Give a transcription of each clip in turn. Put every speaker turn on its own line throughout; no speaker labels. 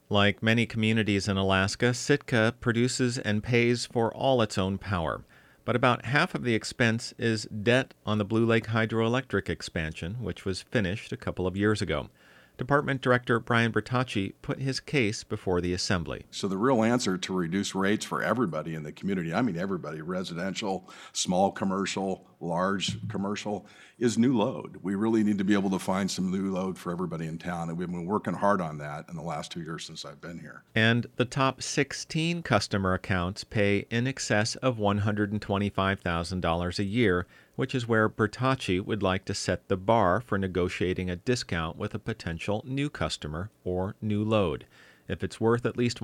Like many communities in Alaska, Sitka produces and pays for all its own power. But about half of the expense is debt on the Blue Lake hydroelectric expansion, which was finished a couple of years ago. Department Director Brian Bertocci put his case before the Assembly.
So the real answer to reduce rates for everybody in the community, I mean everybody, residential, small commercial, large commercial, is new load. We really need to be able to find some new load for everybody in town, and we've been working hard on that in the last 2 years since I've been here.
And the top 16 customer accounts pay in excess of $125,000 a year, which is where Bertocci would like to set the bar for negotiating a discount with a potential new customer or new load. If it's worth at least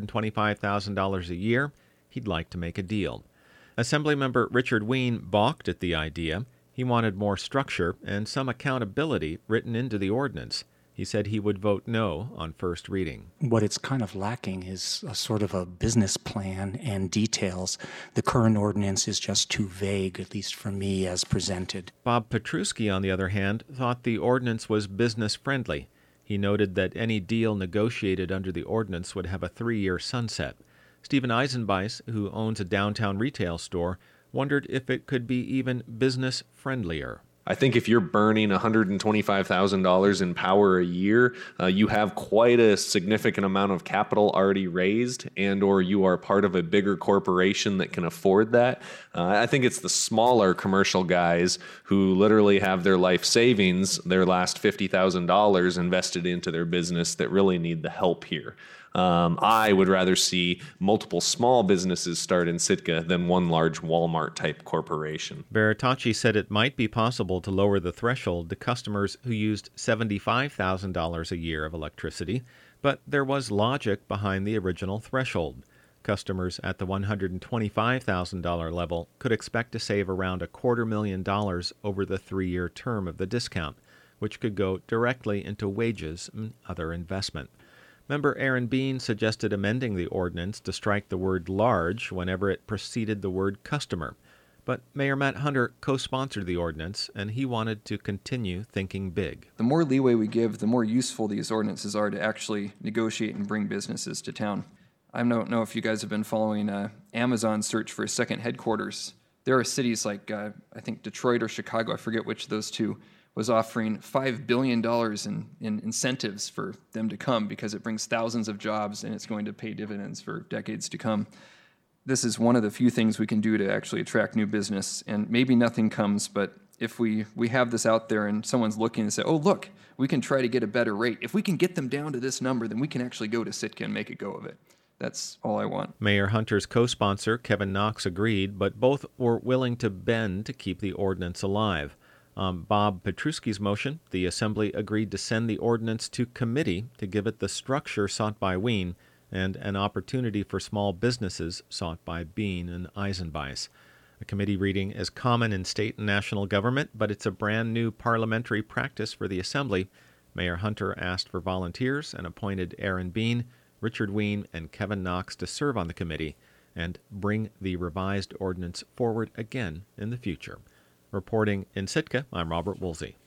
$125,000 a year, he'd like to make a deal. Assemblymember Richard Ween balked at the idea. He wanted more structure and some accountability written into the ordinance. He said he would vote no on first reading.
What it's kind of lacking is a sort of a business plan and details. The current ordinance is just too vague, at least for me, as presented.
Bob Petruski, on the other hand, thought the ordinance was business-friendly. He noted that any deal negotiated under the ordinance would have a 3-year sunset. Stephen Eisenbeis, who owns a downtown retail store, wondered if it could be even business-friendlier.
I think if you're burning $125,000 in power a year, you have quite a significant amount of capital already raised, and or you are part of a bigger corporation that can afford that. I think it's the smaller commercial guys who literally have their life savings, their last $50,000 invested into their business, that really need the help here. I would rather see multiple small businesses start in Sitka than one large Walmart-type corporation.
Bertocci said it might be possible to lower the threshold to customers who used $75,000 a year of electricity, but there was logic behind the original threshold. Customers at the $125,000 level could expect to save around $250,000 over the 3-year term of the discount, which could go directly into wages and other investment. Member Aaron Bean suggested amending the ordinance to strike the word large whenever it preceded the word customer. But Mayor Matt Hunter co-sponsored the ordinance, and he wanted to continue thinking big.
The more leeway we give, the more useful these ordinances are to actually negotiate and bring businesses to town. I don't know if you guys have been following Amazon's search for a second headquarters. There are cities like, I think Detroit or Chicago, I forget which of those two, was offering $5 billion in incentives for them to come because it brings thousands of jobs and it's going to pay dividends for decades to come. This is one of the few things we can do to actually attract new business, and maybe nothing comes, but if we have this out there and someone's looking and say, oh, look, we can try to get a better rate. If we can get them down to this number, then we can actually go to Sitka and make a go of it. That's all I want.
Mayor Hunter's co-sponsor, Kevin Knox, agreed, but both were willing to bend to keep the ordinance alive. On Bob Petruski's motion, the Assembly agreed to send the ordinance to committee to give it the structure sought by Ween and an opportunity for small businesses sought by Bean and Eisenbeis. A committee reading is common in state and national government, but it's a brand new parliamentary practice for the Assembly. Mayor Hunter asked for volunteers and appointed Aaron Bean, Richard Ween, and Kevin Knox to serve on the committee and bring the revised ordinance forward again in the future. Reporting in Sitka, I'm Robert Woolsey.